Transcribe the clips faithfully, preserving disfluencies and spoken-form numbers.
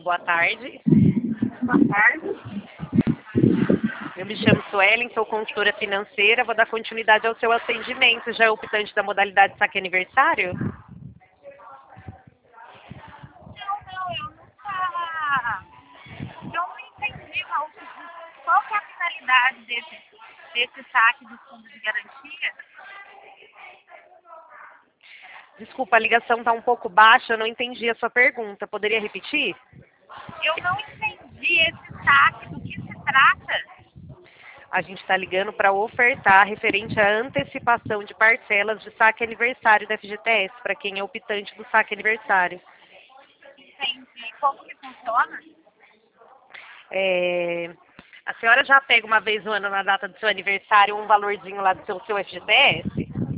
boa tarde. Boa tarde. Eu me chamo Suelen, sou consultora financeira. Vou dar continuidade ao seu atendimento. Já é optante da modalidade saque aniversário? Não, não, eu nunca. Eu não entendi qual, qual que é a finalidade desse, desse saque do fundo de garantia. Desculpa, a ligação está um pouco baixa, eu não entendi a sua pergunta. Poderia repetir? Eu não entendi esse saque, do que se trata. A gente está ligando para ofertar referente à antecipação de parcelas de saque aniversário da F G T S, para quem é optante do saque aniversário. Entendi. Como que funciona? É, A senhora já pega uma vez no ano, na data do seu aniversário, um valorzinho lá do seu, seu F G T S?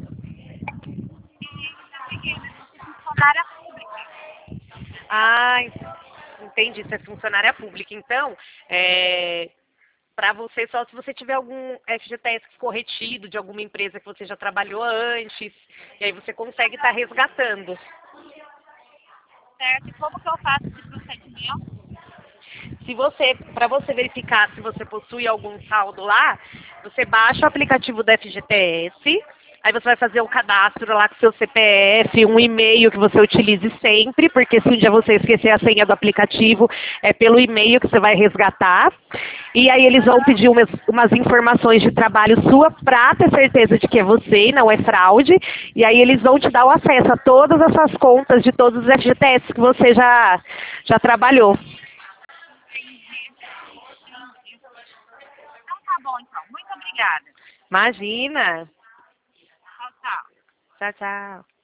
E já peguei, mas eu sou funcionária pública. Ah, entendi. Você é funcionária pública. Então, é, para você, só se você tiver algum F G T S que ficou retido de alguma empresa que você já trabalhou antes, e aí você consegue estar resgatando. Certo? E como que eu faço esse procedimento? Se você, para você verificar se você possui algum saldo lá, você baixa o aplicativo do F G T S, aí você vai fazer o cadastro lá com seu C P F, um e-mail que você utilize sempre, porque se um dia você esquecer a senha do aplicativo, é pelo e-mail que você vai resgatar. E aí eles vão pedir umas, umas informações de trabalho sua para ter certeza de que é você e não é fraude. E aí eles vão te dar o acesso a todas as suas contas de todos os F G T S que você já, já trabalhou. Entendi. Entendi. Então tá bom, então. Muito obrigada. Imagina. Tchau, tchau. Tchau, tchau.